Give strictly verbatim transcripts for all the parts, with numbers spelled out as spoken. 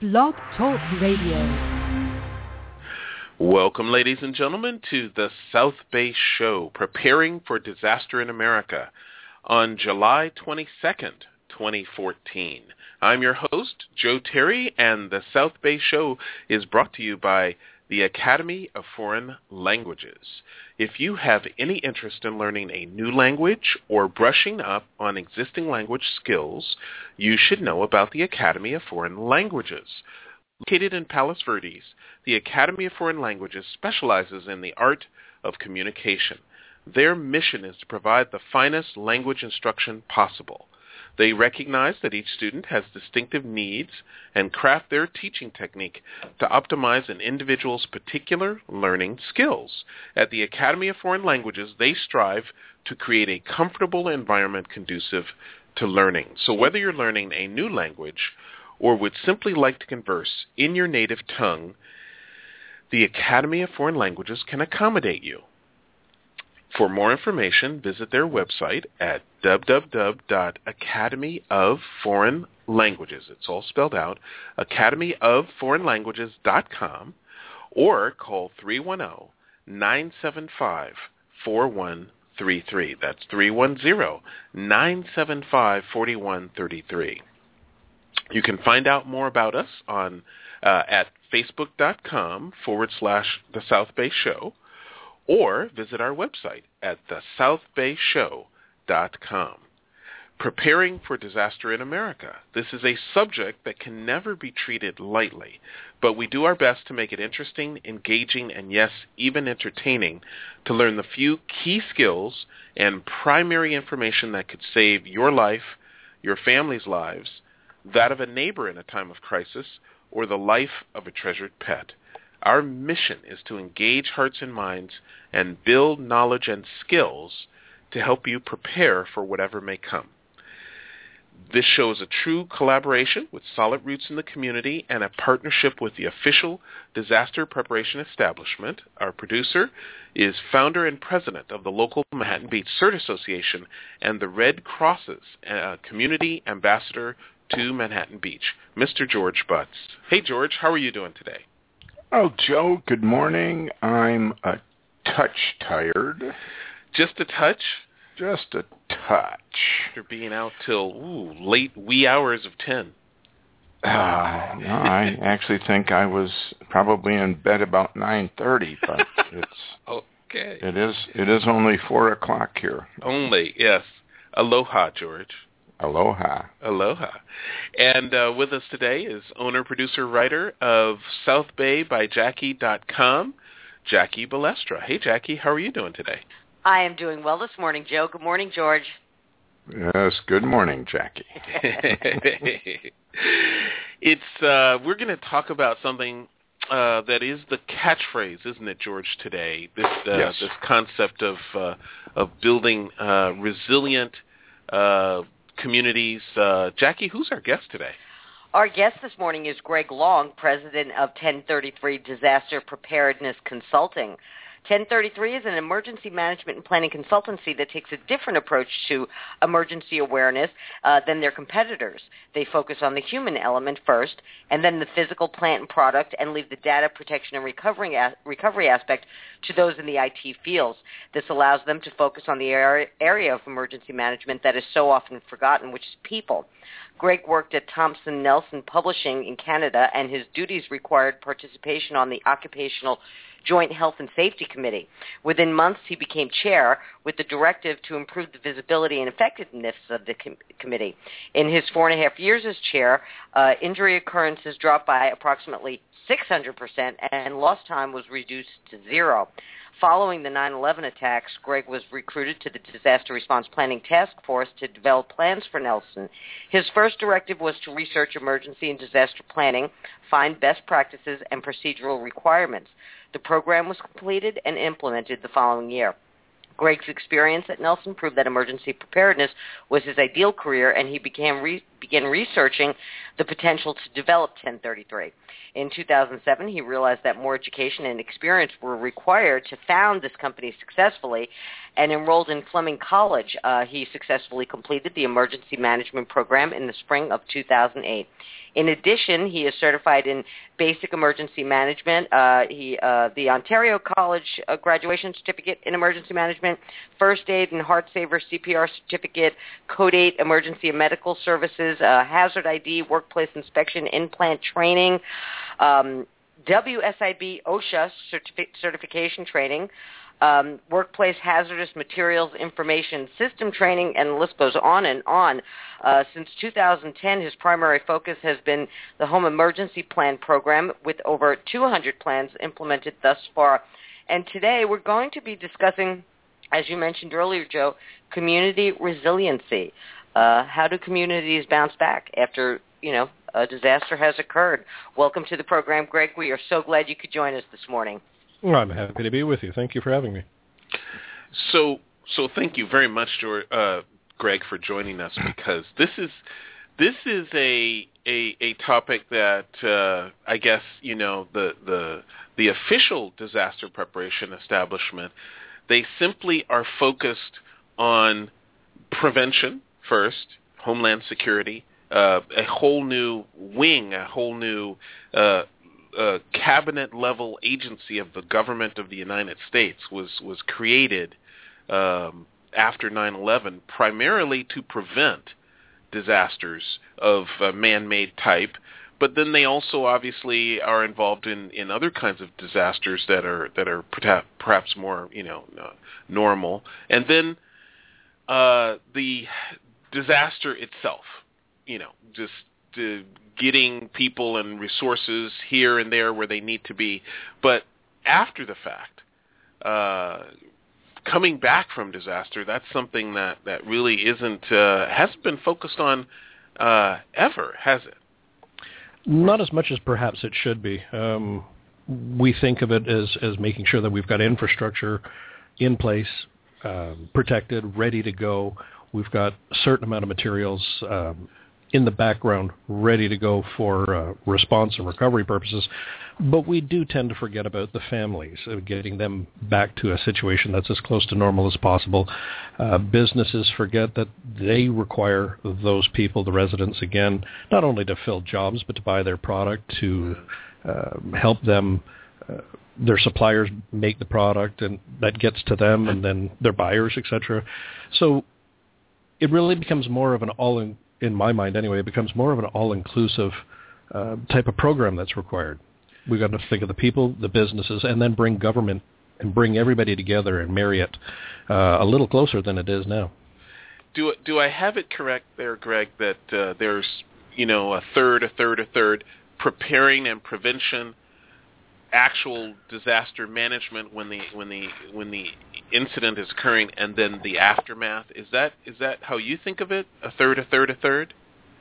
Blog Talk Radio. Welcome, ladies and gentlemen, to the South Bay Show, Preparing for Disaster in America, on July twenty-second, twenty fourteen. I'm your host, Joe Terry, and the South Bay Show is brought to you by the Academy of Foreign Languages. If you have any interest in learning a new language or brushing up on existing language skills, you should know about the Academy of Foreign Languages. Located in Palos Verdes, the Academy of Foreign Languages specializes in the art of communication. Their mission is to provide the finest language instruction possible. They recognize that each student has distinctive needs and craft their teaching technique to optimize an individual's particular learning skills. At the Academy of Foreign Languages, they strive to create a comfortable environment conducive to learning. So whether you're learning a new language or would simply like to converse in your native tongue, the Academy of Foreign Languages can accommodate you. For more information, visit their website at w w w dot academy of foreign languages. It's all spelled out, academy of foreign languages dot com, or call three one zero, nine seven five, four one three three. That's three one zero, nine seven five, four one three three. You can find out more about us on uh, at facebook.com forward slash the South Bay Show, or visit our website at the south bay show dot com. Preparing for Disaster in America. This is a subject that can never be treated lightly, but we do our best to make it interesting, engaging, and yes, even entertaining to learn the few key skills and primary information that could save your life, your family's lives, that of a neighbor in a time of crisis, or the life of a treasured pet. Our mission is to engage hearts and minds and build knowledge and skills to help you prepare for whatever may come. This show is a true collaboration with Solid Roots in the community and a partnership with the official Disaster Preparation Establishment. Our producer is founder and president of the local Manhattan Beach CERT Association and the Red Cross's uh, community ambassador to Manhattan Beach, Mister George Butts. Hey, George, how are you doing today? Oh, Joe, good morning. I'm a touch tired. Just a touch? Just a touch. After being out till ooh, late wee hours of ten. Uh, no, I actually think I was probably in bed about nine thirty, but it's okay. It is it is only four o'clock here. Only, yes. Aloha, George. Aloha. Aloha. And uh, with us today is owner, producer, writer of South Bay by Jackie dot com, Jackie Balestra. Hey, Jackie, how are you doing today? I am doing well this morning, Joe. Good morning, George. Yes, good morning, Jackie. it's uh, we're going to talk about something uh, that is the catchphrase, isn't it, George? Today, this uh, yes. this concept of uh, of building uh, resilient uh, communities. Uh, Jackie, who's our guest today? Our guest this morning is Greg Long, president of ten thirty-three Disaster Preparedness Consulting. ten thirty-three is an emergency management and planning consultancy that takes a different approach to emergency awareness uh, than their competitors. They focus on the human element first, and then the physical plant and product, and leave the data protection and recovery, a- recovery aspect to those in the I T fields. This allows them to focus on the area, area of emergency management that is so often forgotten, which is people. Greg worked at Thomson Nelson Publishing in Canada, and his duties required participation on the Occupational Joint Health and Safety Committee. Within months, he became chair with the directive to improve the visibility and effectiveness of the com- committee. In his four and a half years as chair, uh, injury occurrences dropped by approximately six hundred percent, and lost time was reduced to zero. Following the nine eleven attacks, Greg was recruited to the Disaster Response Planning Task Force to develop plans for Nelson. His first directive was to research emergency and disaster planning, find best practices, and procedural requirements. The program was completed and implemented the following year. Greg's experience at Nelson proved that emergency preparedness was his ideal career, and he began, re- began researching the potential to develop ten thirty-three. In two thousand seven, he realized that more education and experience were required to found this company successfully, and enrolled in Fleming College. Uh, he successfully completed the emergency management program in the spring of two thousand eight. In addition, he is certified in basic emergency management, uh, he, uh, the Ontario College uh, graduation certificate in emergency management, first aid and heart saver C P R certificate, Code eight emergency and medical services, uh, hazard I D, workplace inspection, in-plant training, um, W S I B OSHA certifi- certification training, um, workplace hazardous materials information system training, and the list goes on and on. Uh, since two thousand ten, his primary focus has been the Home Emergency Plan Program, with over two hundred plans implemented thus far. And today we're going to be discussing, as you mentioned earlier, Joe, community resiliency. Uh, how do communities bounce back after, you know, a disaster has occurred? Welcome to the program, Greg. We are so glad you could join us this morning. Well, I'm happy to be with you. Thank you for having me. So, so thank you very much, George, uh, Greg, for joining us, because this is this is a a, a topic that uh, I guess you know the the the official disaster preparation establishment, they simply are focused on prevention first, homeland security, uh, a whole new wing, a whole new uh, uh, cabinet-level agency of the government of the United States was, was created um, after nine eleven primarily to prevent disasters of uh, man-made type. But then they also obviously are involved in, in other kinds of disasters that are that are perhaps more, you know, uh, normal. And then uh, the disaster itself, you know, just uh, getting people and resources here and there where they need to be. But after the fact, uh, coming back from disaster, that's something that, that really isn't uh, hasn't been focused on uh, ever, has it? Not as much as perhaps it should be. Um, we think of it as, as making sure that we've got infrastructure in place, um, protected, ready to go. We've got a certain amount of materials um, in the background ready to go for uh, response and recovery purposes. But we do tend to forget about the families, uh, getting them back to a situation that's as close to normal as possible. Uh, businesses forget that they require those people, the residents, again, not only to fill jobs, but to buy their product, to uh, help them, uh, their suppliers make the product, and that gets to them, and then their buyers, et cetera. So it really becomes more of an all, in, in my mind anyway, it becomes more of an all-inclusive uh, type of program that's required. We've got to think of the people, the businesses, and then bring government and bring everybody together and marry it uh, a little closer than it is now. Do do I have it correct there, Greg, that uh, there's, you know, a third, a third, a third, preparing and prevention, actual disaster management when the when the when the incident is occurring, and then the aftermath? Is that is that how you think of it? A third, a third, a third?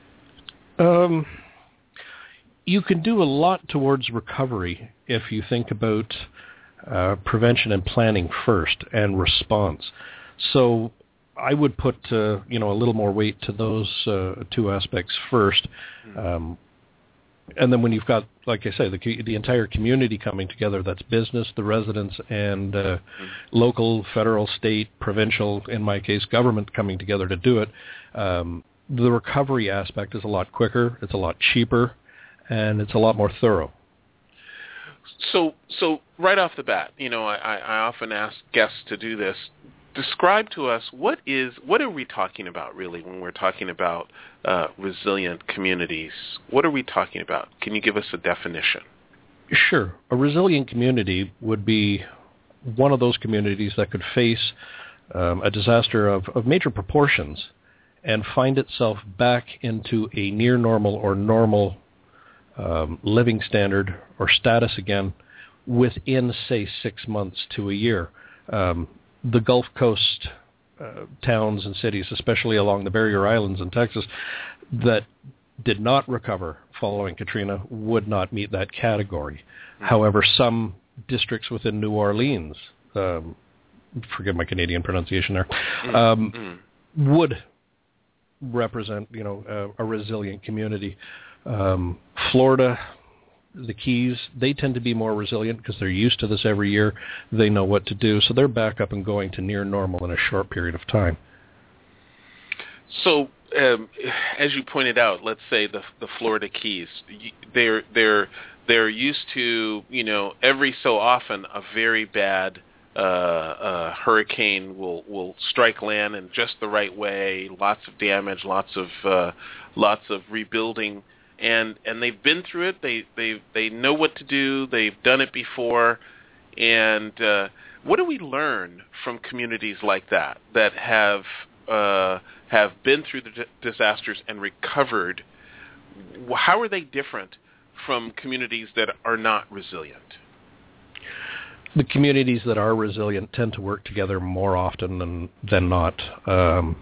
Um. You can do a lot towards recovery if you think about uh, prevention and planning first, and response. So I would put uh, you know a little more weight to those uh, two aspects first, um, and then when you've got, like I say, the the entire community coming together, that's business, the residents, and uh, local, federal, state, provincial, in my case, government coming together to do it. Um, the recovery aspect is a lot quicker. It's a lot cheaper. And it's a lot more thorough. So, so right off the bat, you know, I, I often ask guests to do this. Describe to us what is what are we talking about really when we're talking about uh, resilient communities? What are we talking about? Can you give us a definition? Sure. A resilient community would be one of those communities that could face um, a disaster of, of major proportions and find itself back into a near normal or normal Um, living standard or status again within, say, six months to a year. Um, the Gulf Coast uh, towns and cities, especially along the barrier islands in Texas, that did not recover following Katrina would not meet that category. Mm-hmm. However, some districts within New Orleans, um, forgive my Canadian pronunciation there, um, mm-hmm. would represent, you know, a, a resilient community. Um, Florida, the Keys, they tend to be more resilient because they're used to this every year. They know what to do, so they're back up and going to near normal in a short period of time. So, um, as you pointed out, let's say the the Florida Keys, they're they're they're used to, you know, every so often a very bad uh, uh, hurricane will will strike land in just the right way, lots of damage, lots of uh, lots of rebuilding, and and they've been through it. They they they know what to do. They've done it before, and uh, what do we learn from communities like that that have uh, have been through the d- disasters and recovered? How are they different from communities that are not resilient? The communities that are resilient tend to work together more often than than not. Um,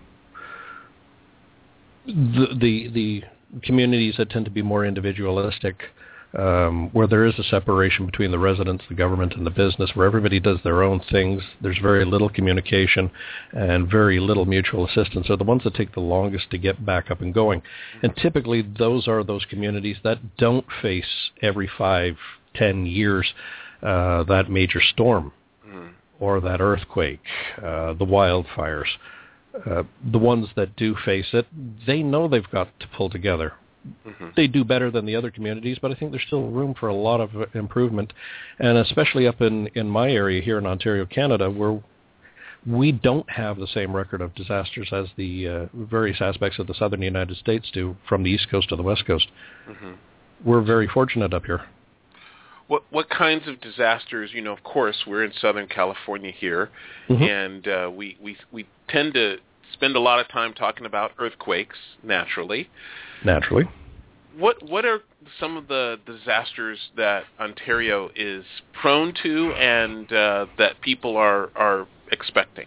the, the the communities that tend to be more individualistic, um, where there is a separation between the residents, the government, and the business, where everybody does their own things, there's very little communication and very little mutual assistance, are the ones that take the longest to get back up and going. And typically those are those communities that don't face every five, ten years uh, that major storm mm. or that earthquake, uh, the wildfires. Uh, the ones that do face it, they know they've got to pull together. Mm-hmm. They do better than the other communities, but I think there's still room for a lot of improvement, and especially up in, in my area here in Ontario, Canada, where we don't have the same record of disasters as the uh, various aspects of the southern United States do, from the East Coast to the West Coast. Mm-hmm. We're very fortunate up here. What what kinds of disasters? You know, of course, we're in Southern California here, mm-hmm. and uh, we, we we tend to spend a lot of time talking about earthquakes, naturally. Naturally. What what are some of the disasters that Ontario is prone to and uh, that people are, are expecting?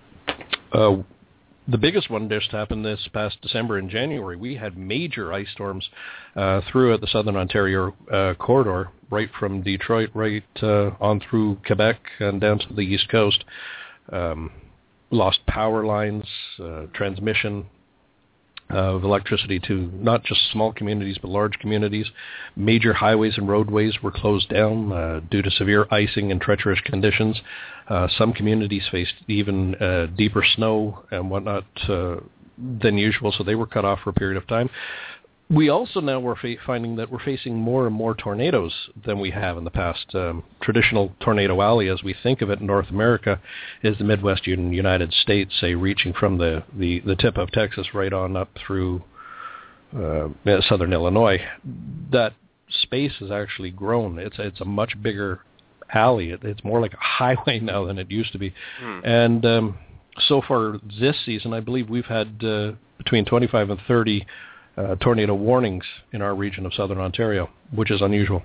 Uh, the biggest one just happened this past December and January. We had major ice storms uh, throughout the Southern Ontario uh, corridor, right from Detroit right uh, on through Quebec and down to the East Coast. Um, lost power lines, uh, transmission of electricity to not just small communities but large communities. Major highways and roadways were closed down uh, due to severe icing and treacherous conditions. Uh, some communities faced even uh, deeper snow and whatnot uh, than usual, so they were cut off for a period of time. We also now we're fa- finding that we're facing more and more tornadoes than we have in the past. Um, traditional tornado alley, as we think of it in North America, is the Midwestern United States, say, reaching from the, the, the tip of Texas right on up through uh, southern Illinois. That space has actually grown. It's it's a much bigger alley. It, it's more like a highway now than it used to be. Hmm. And um, so far this season, I believe we've had uh, between twenty-five and thirty Uh, tornado warnings in our region of southern Ontario, which is unusual.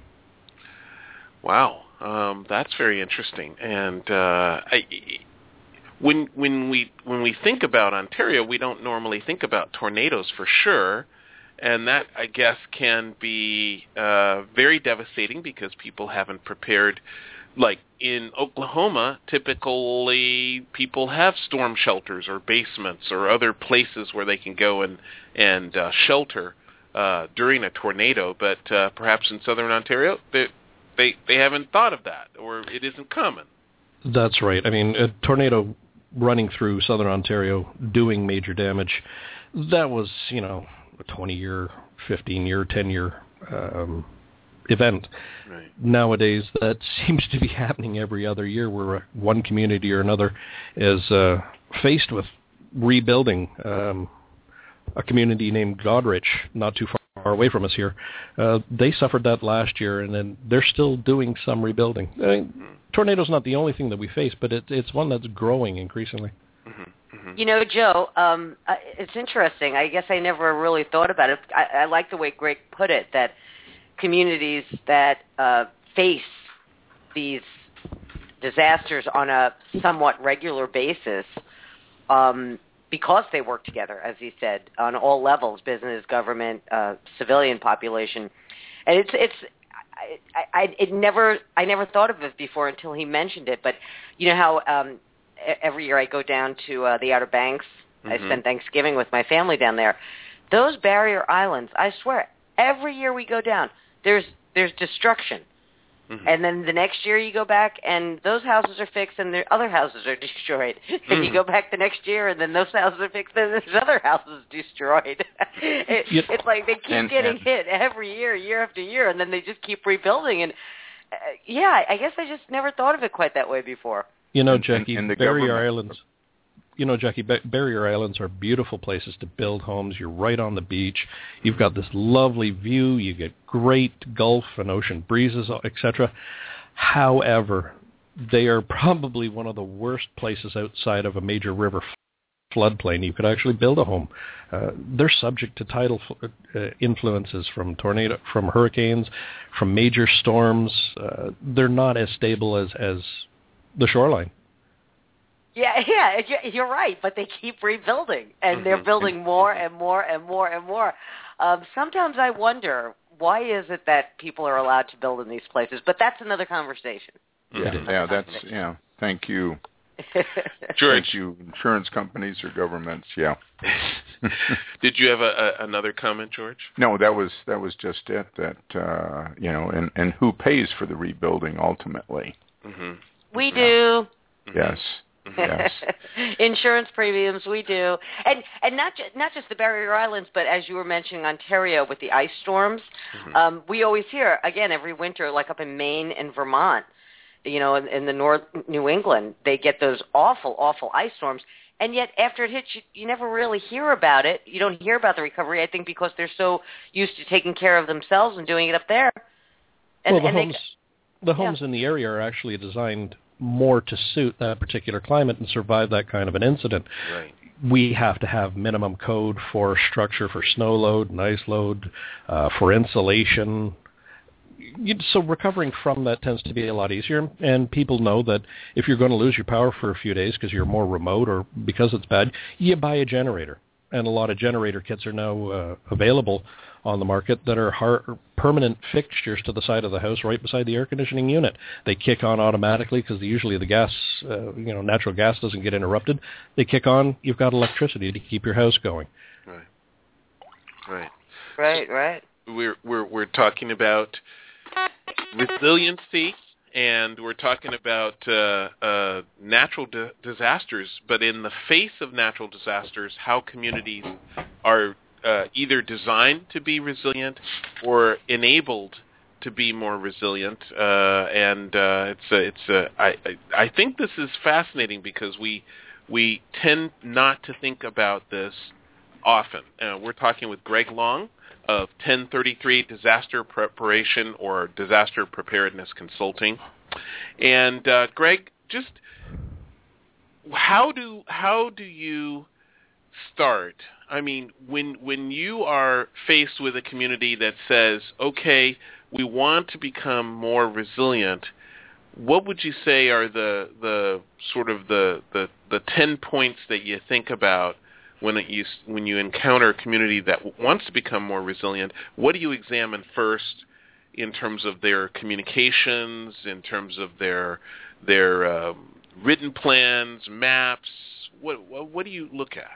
Wow, um, that's very interesting. And uh, I, when when we when we think about Ontario, we don't normally think about tornadoes for sure, and that I guess can be uh, very devastating because people haven't prepared. Like in Oklahoma, typically people have storm shelters or basements or other places where they can go and and uh, shelter uh, during a tornado. But uh, perhaps in Southern Ontario, they, they they haven't thought of that, or it isn't common. That's right. I mean, a tornado running through Southern Ontario doing major damage, that was, you know, a twenty-year, fifteen-year, ten-year um event. Right. Nowadays, that seems to be happening every other year, where one community or another is uh, faced with rebuilding. Um, a community named Goderich, not too far away from us here, uh, they suffered that last year, and then they're still doing some rebuilding. I mean, tornado's not the only thing that we face, but it, it's one that's growing increasingly. Mm-hmm. Mm-hmm. You know, Joe, um, it's interesting. I guess I never really thought about it. I, I like the way Greg put it, that communities that uh, face these disasters on a somewhat regular basis, um, because they work together, as he said, on all levels, business, government, uh, civilian population. And it's it's I, I it never I never thought of it before until he mentioned it. But you know how um, every year I go down to uh, the Outer Banks. Mm-hmm. I spend Thanksgiving with my family down there. Those barrier islands, I swear, Every year we go down, there's there's destruction. Mm-hmm. And then the next year you go back, and those houses are fixed, and the other houses are destroyed. Mm-hmm. And you go back the next year, and then those houses are fixed, and there's other houses destroyed. it, yep. It's like they keep and, getting and, hit every year, year after year, and then they just keep rebuilding. And uh, yeah, I guess I just never thought of it quite that way before. You know, Jackie, and, and the Barrier government. Islands. You know, Jackie, Barrier Islands are beautiful places to build homes. You're right on the beach. You've got this lovely view. You get great Gulf and ocean breezes, et cetera. However, they are probably one of the worst places outside of a major river floodplain you could actually build a home. Uh, they're subject to tidal uh, influences from tornado, from hurricanes, from major storms. Uh, they're not as stable as, as the shoreline. Yeah, yeah, you're right, but they keep rebuilding, and they're building more and more and more and more. Um, sometimes I wonder, why is it that people are allowed to build in these places? But that's another conversation. Yeah, another yeah, that's conversation. yeah. Thank you. George. Thank you, insurance companies or governments. Yeah. Did you have a, a, another comment, George? No, that was that was just it. That uh, you know, and and who pays for the rebuilding ultimately? Mm-hmm. We do. Yes. Yes. Insurance premiums, we do, and and not just not just the Barrier Islands, but as you were mentioning, Ontario with the ice storms. Mm-hmm. Um, we always hear again every winter, like up in Maine and Vermont, you know, in, in the North New England, they get those awful, awful ice storms. And yet, after it hits, you, you never really hear about it. You don't hear about the recovery, I think, because they're so used to taking care of themselves and doing it up there. And, well, the and homes, they, the homes yeah. in the area are actually designed more to suit that particular climate and survive that kind of an incident. Right. We have to have minimum code for structure, for snow load and ice load, uh, for insulation. So recovering from that tends to be a lot easier, and people know that if you're going to lose your power for a few days because you're more remote or because it's bad, you buy a generator. And a lot of generator kits are now uh, available on the market that are hard, permanent fixtures to the side of the house right beside the air conditioning unit. They kick on automatically because usually the gas, uh, you know, natural gas doesn't get interrupted. They kick on, you've got electricity to keep your house going. Right. Right. Right, right. We're we're we're talking about resiliency, and we're talking about uh, uh, natural di- disasters, but in the face of natural disasters, how communities are uh, either designed to be resilient or enabled to be more resilient. Uh, and uh, it's a, it's a, I, I think this is fascinating because we we tend not to think about this often. Uh, we're talking with Greg Long of ten thirty-three Disaster Preparation or Disaster Preparedness Consulting. And uh, Greg, just how do how do you start? I mean, when when you are faced with a community that says, "Okay, we want to become more resilient," what would you say are the the sort of the the, the ten points that you think about when it, you when you encounter a community that wants to become more resilient? What do you examine first in terms of their communications, in terms of their their um, written plans, maps? What, what what do you look at?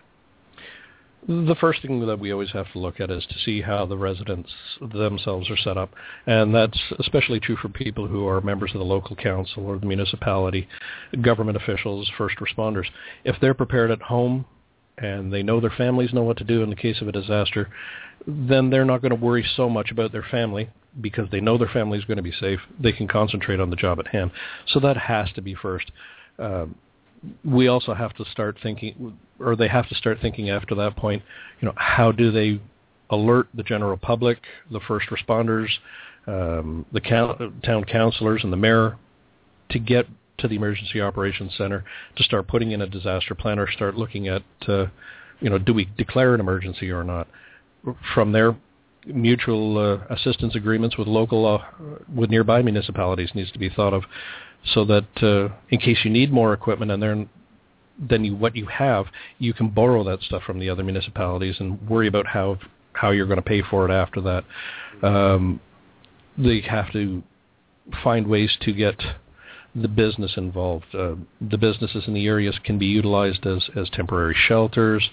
The first thing that we always have to look at is to see how the residents themselves are set up. And that's especially true for people who are members of the local council or the municipality, government officials, first responders. If they're prepared at home and they know their families know what to do in the case of a disaster, then they're not going to worry so much about their family because they know their family is going to be safe. They can concentrate on the job at hand. So that has to be first. Um, we also have to start thinking, or they have to start thinking after that point, you know, how do they alert the general public, the first responders, um, the count, town councilors and the mayor to get to the Emergency Operations Center to start putting in a disaster plan or start looking at, uh, you know, do we declare an emergency or not? From there, mutual uh, assistance agreements with local, uh, with nearby municipalities needs to be thought of, so that uh, in case you need more equipment and then than you, what you have, you can borrow that stuff from the other municipalities and worry about how how you're going to pay for it after that. Um, they have to find ways to get the business involved. Uh, the businesses in the areas can be utilized as, as temporary shelters,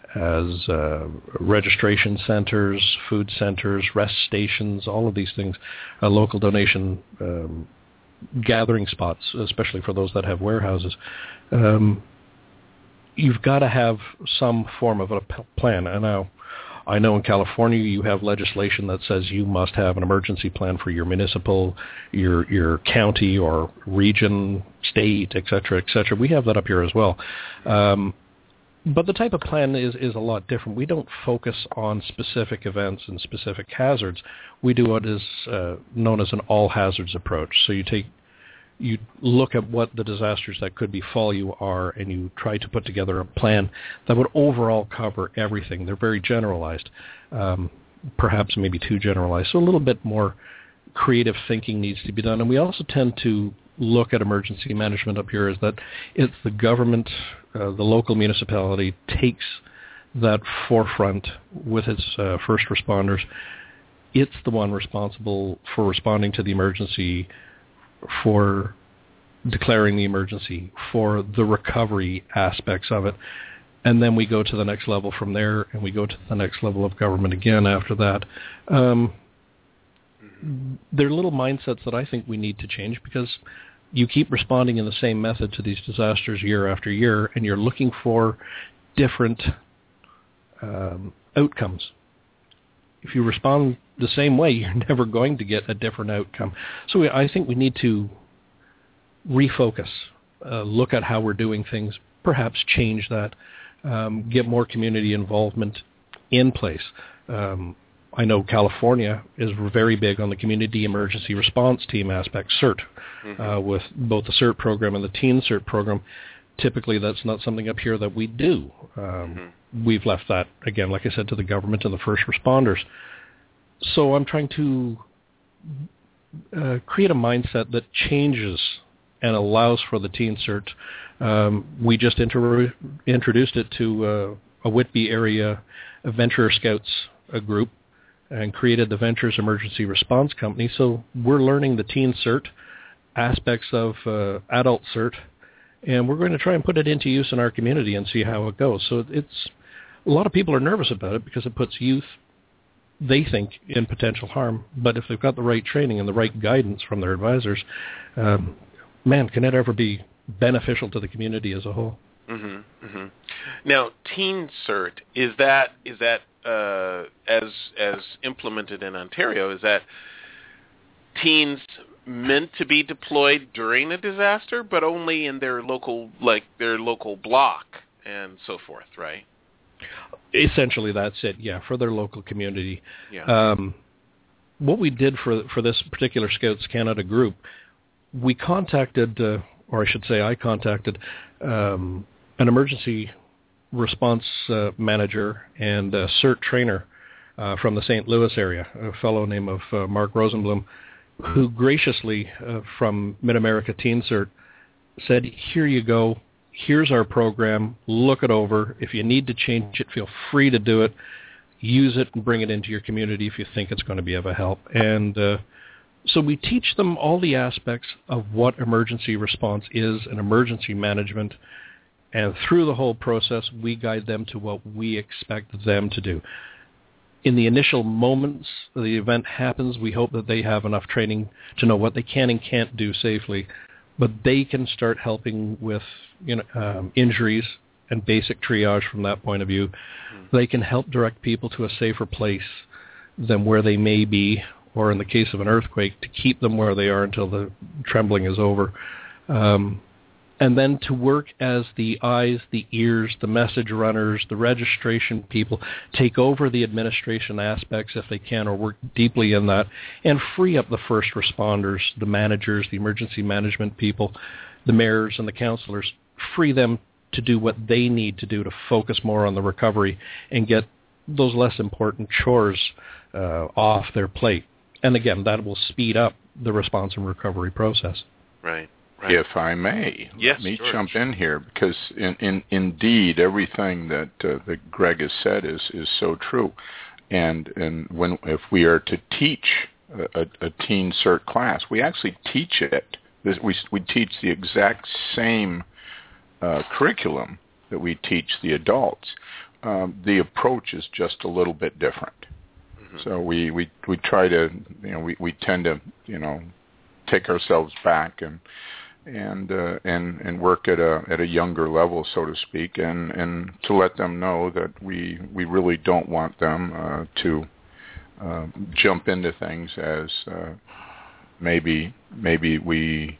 as uh, registration centers, food centers, rest stations, all of these things, uh, local donation um, gathering spots, especially for those that have warehouses. Um, you've got to have some form of a p- plan. And now, I know in California you have legislation that says you must have an emergency plan for your municipal, your your county or region, state, et cetera, et cetera. We have that up here as well. Um, but the type of plan is, is a lot different. We don't focus on specific events and specific hazards. We do what is uh, known as an all hazards approach. So you take you look at what the disasters that could befall you are, and you try to put together a plan that would overall cover everything. They're very generalized, um, perhaps maybe too generalized. So a little bit more creative thinking needs to be done. And we also tend to look at emergency management up here is that it's the government, uh, the local municipality takes that forefront with its uh, first responders. It's the one responsible for responding to the emergency, for declaring the emergency, for the recovery aspects of it. And then we go to the next level from there, and we go to the next level of government again after that. Um, they're little mindsets that I think we need to change, because you keep responding in the same method to these disasters year after year, and you're looking for different um, outcomes. If you respond the same way, you're never going to get a different outcome. So we, I think we need to refocus, uh, look at how we're doing things, perhaps change that, um, get more community involvement in place. Um, I know California is very big on the Community Emergency Response Team aspect, CERT, mm-hmm. uh, with both the CERT program and the Teen CERT program. Typically, that's not something up here that we do. Um, mm-hmm. We've left that, again, like I said, to the government and the first responders. So I'm trying to uh, create a mindset that changes and allows for the Teen CERT. Um, we just inter- introduced it to uh, a Whitby area Venture Scouts a group and created the Ventures Emergency Response Company. So we're learning the Teen CERT aspects of uh, Adult CERT, and we're going to try and put it into use in our community and see how it goes. So it's a lot of people are nervous about it because it puts youth, they think, in potential harm. But if they've got the right training and the right guidance from their advisors, um, man, can it ever be beneficial to the community as a whole? Mm-hmm, mm-hmm. Now, Teen CERT, is that is that uh, as as implemented in Ontario? Is that teens meant to be deployed during a disaster, but only in their local, like their local block and so forth, right? Essentially, that's it. Yeah, for their local community. Yeah. Um, what we did for for this particular Scouts Canada group, we contacted, uh, or I should say, I contacted um, an emergency response uh, manager and a CERT trainer uh, from the Saint Louis area, a fellow named of uh, Mark Rosenblum, who graciously, uh, from Mid-America Teen CERT, said, here you go. Here's our program. Look it over. If you need to change it, feel free to do it. Use it and bring it into your community if you think it's going to be of a help. And uh, so we teach them all the aspects of what emergency response is and emergency management. And through the whole process, we guide them to what we expect them to do. In the initial moments the event happens, we hope that they have enough training to know what they can and can't do safely. But they can start helping with, you know, um, injuries and basic triage from that point of view. Mm-hmm. They can help direct people to a safer place than where they may be, or in the case of an earthquake, to keep them where they are until the trembling is over. Um, and then to work as the eyes, the ears, the message runners, the registration people, take over the administration aspects if they can, or work deeply in that, and free up the first responders, the managers, the emergency management people, the mayors and the councillors, free them to do what they need to do to focus more on the recovery and get those less important chores uh, off their plate. And again, that will speed up the response and recovery process. Right. Right. If I may, yes, let me George. jump in here, because in, in, indeed everything that uh, that Greg has said is, is so true. And and when if we are to teach a, a Teen CERT class, we actually teach it. This, we we teach the exact same uh, curriculum that we teach the adults. um, the approach is just a little bit different. Mm-hmm. So we, we, we try to, you know, we, we tend to, you know, take ourselves back and and uh, and and work at a at a younger level, so to speak, and, and to let them know that we we really don't want them uh, to uh, jump into things as uh, maybe maybe we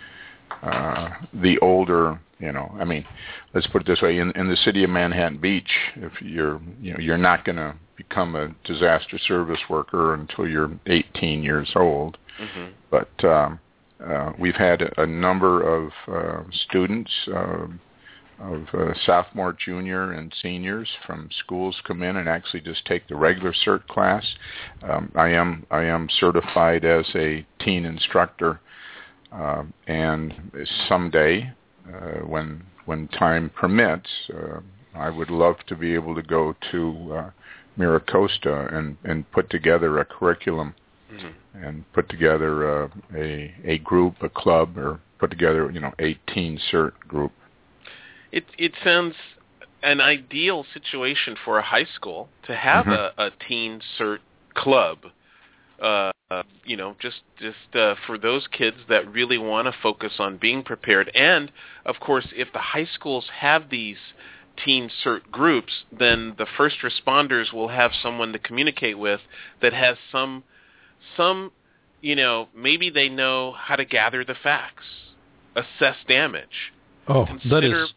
uh, the older, you know, I mean, let's put it this way: in, in the city of Manhattan Beach, if you're you know you're not going to become a disaster service worker until you're eighteen years old, mm-hmm. but um, Uh, we've had a, a number of uh, students, uh, of uh, sophomore, junior, and seniors from schools come in and actually just take the regular cert class. Um, I am I am certified as a teen instructor, uh, and someday, uh, when when time permits, uh, I would love to be able to go to uh, MiraCosta and, and put together a curriculum. Mm-hmm. And put together uh, a a group, a club, or put together, you know, a teen cert group. It it sounds an ideal situation for a high school to have mm-hmm. a, a teen cert club. Uh, uh, you know, just just uh, for those kids that really want to focus on being prepared. And of course, if the high schools have these teen cert groups, then the first responders will have someone to communicate with that has some. Some, you know, maybe they know how to gather the facts, assess damage. Oh, that is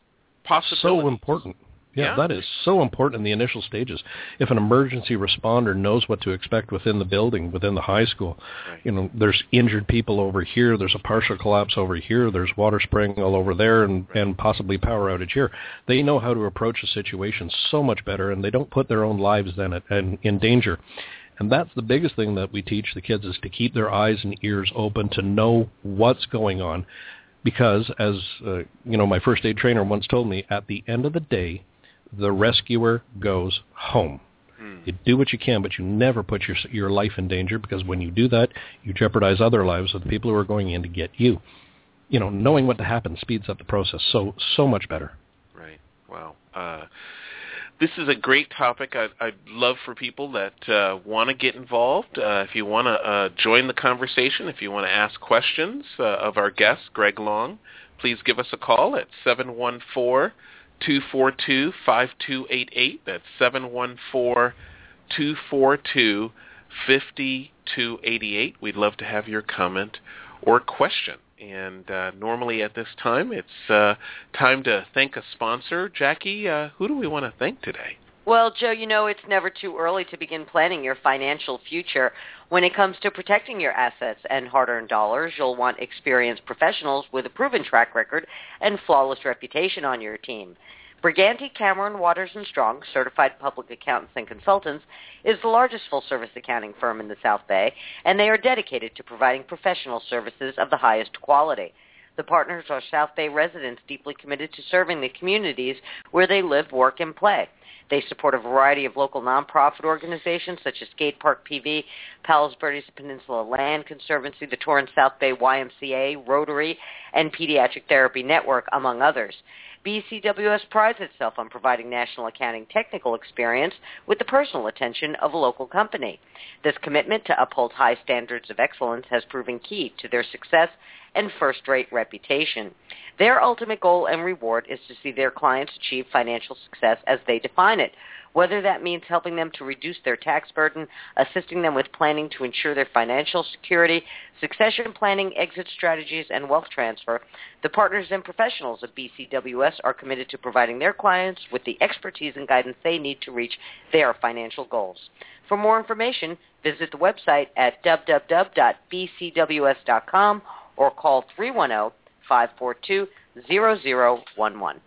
so important. Yeah, yeah, that is so important in the initial stages. If an emergency responder knows what to expect within the building, within the high school, right. you know, there's injured people over here, there's a partial collapse over here, there's water spraying all over there, and, and possibly power outage here. They know how to approach a situation so much better, and they don't put their own lives then at, in, in danger. And that's the biggest thing that we teach the kids, is to keep their eyes and ears open, to know what's going on. Because, as uh, you know, my first aid trainer once told me, at the end of the day, the rescuer goes home. Mm. You do what you can, but you never put your your life in danger, because when you do that, you jeopardize other lives of the people who are going in to get you. You know, knowing what to happen speeds up the process so, so much better. Right. Wow. Uh This is a great topic. I'd, I'd love for people that uh, want to get involved. Uh, if you want to uh, join the conversation, if you want to ask questions uh, of our guest, Greg Long, please give us a call at seven one four, two four two, five two eight eight. That's seven one four, two four two, five two eight eight. We'd love to have your comment or question. And uh, normally at this time, it's uh, time to thank a sponsor. Jackie, uh, who do we want to thank today? Well, Joe, you know it's never too early to begin planning your financial future. When it comes to protecting your assets and hard-earned dollars, you'll want experienced professionals with a proven track record and flawless reputation on your team. Briganti, Cameron, Waters and Strong, certified public accountants and consultants, is the largest full-service accounting firm in the South Bay, and they are dedicated to providing professional services of the highest quality. The partners are South Bay residents deeply committed to serving the communities where they live, work, and play. They support a variety of local nonprofit organizations such as Skate Park P V, Palos Verdes Peninsula Land Conservancy, the Torrance South Bay Y M C A, Rotary, and Pediatric Therapy Network, among others. B C W S prides itself on providing national accounting technical experience with the personal attention of a local company. This commitment to uphold high standards of excellence has proven key to their success and first-rate reputation. Their ultimate goal and reward is to see their clients achieve financial success as they define it, whether that means helping them to reduce their tax burden, assisting them with planning to ensure their financial security, succession planning, exit strategies, and wealth transfer. The partners and professionals of B C W S are committed to providing their clients with the expertise and guidance they need to reach their financial goals. For more information, visit the website at w w w dot b c w s dot com or call three one zero, five four two, zero zero one one.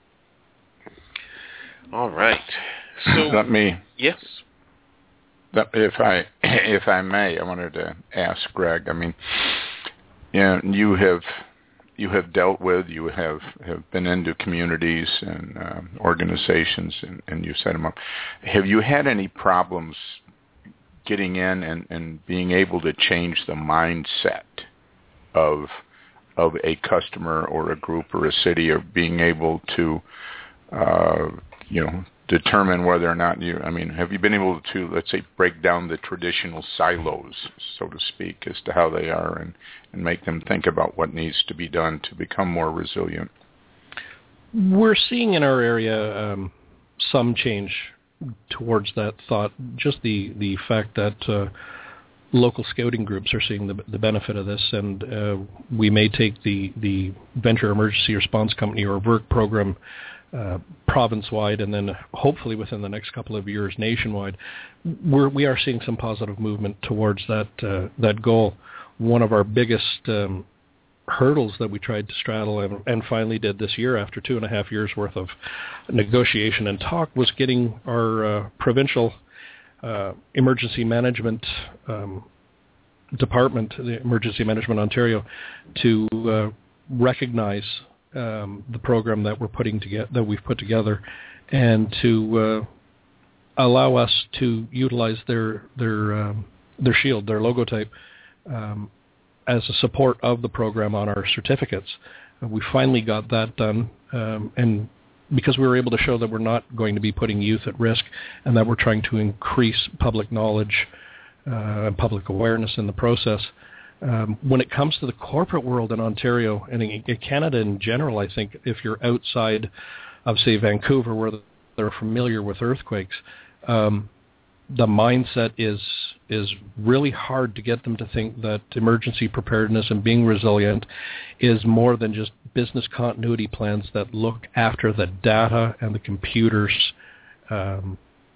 All right. So, let me, yes. If I, if I may, I wanted to ask Greg. I mean, you know, you have, you have dealt with, you have, have been into communities and uh, organizations, and, and you set them up. Have you had any problems getting in and, and being able to change the mindset of of a customer or a group or a city, or being able to, uh, you know, determine whether or not you, I mean, have you been able to, let's say, break down the traditional silos, so to speak, as to how they are and, and make them think about what needs to be done to become more resilient? We're seeing in our area um, some change towards that thought. Just the, the fact that uh, local scouting groups are seeing the, the benefit of this, and uh, we may take the, the Venture Emergency Response Company, or V E R C program, uh, province-wide, and then hopefully within the next couple of years nationwide. We're, we are seeing some positive movement towards that uh, that goal. One of our biggest um, hurdles that we tried to straddle and, and finally did this year after two and a half years worth of negotiation and talk was getting our uh, provincial uh, emergency management um, department, the Emergency Management Ontario, to uh, recognize um, the program that we're putting together, that we've put together, and to uh, allow us to utilize their their um, their shield, their logotype, um, as a support of the program on our certificates. Uh, we finally got that done, um, and because we were able to show that we're not going to be putting youth at risk and that we're trying to increase public knowledge uh, and public awareness in the process. Um, when it comes to the corporate world in Ontario and in, in Canada in general, I think if you're outside of, say, Vancouver, where they're familiar with earthquakes, um, the mindset is is really hard to get them to think that emergency preparedness and being resilient is more than just business continuity plans that look after the data and the computers um,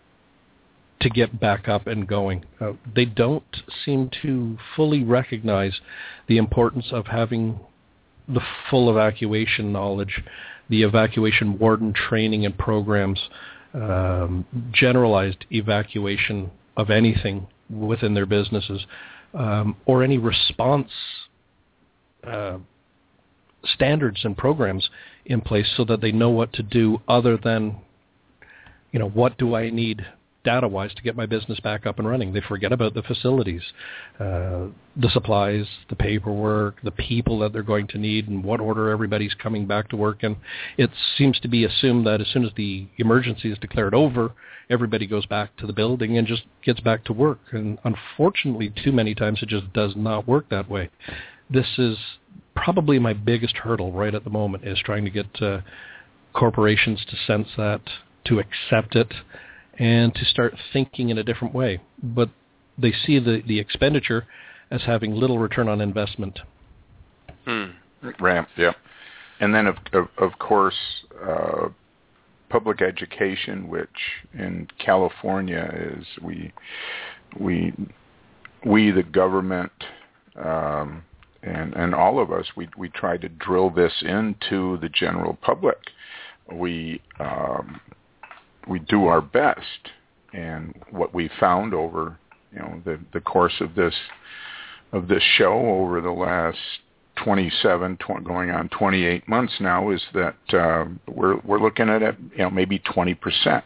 to get back up and going. Uh, they don't seem to fully recognize the importance of having the full evacuation knowledge, the evacuation warden training and programs, Um, generalized evacuation of anything within their businesses, um, or any response uh, standards and programs in place so that they know what to do other than, you know, what do I need data-wise to get my business back up and running. They forget about the facilities, uh, the supplies, the paperwork, the people that they're going to need, and what order everybody's coming back to work in. It seems to be assumed that as soon as the emergency is declared over, everybody goes back to the building and just gets back to work. And unfortunately, too many times it just does not work that way. This is probably my biggest hurdle right at the moment, is trying to get uh, corporations to sense that, to accept it, and to start thinking in a different way. But they see the, the expenditure as having little return on investment. Hmm. Right, yeah. And then, of, of, of course, uh, public education, which in California is we, we, we the government, um, and, and all of us, we, we try to drill this into the general public. We... Um, we do our best, and what we found over, you know, the, the course of this of this show over the last twenty-seven, twenty, going on twenty-eight months now, is that uh, we're we're looking at, you know, maybe twenty percent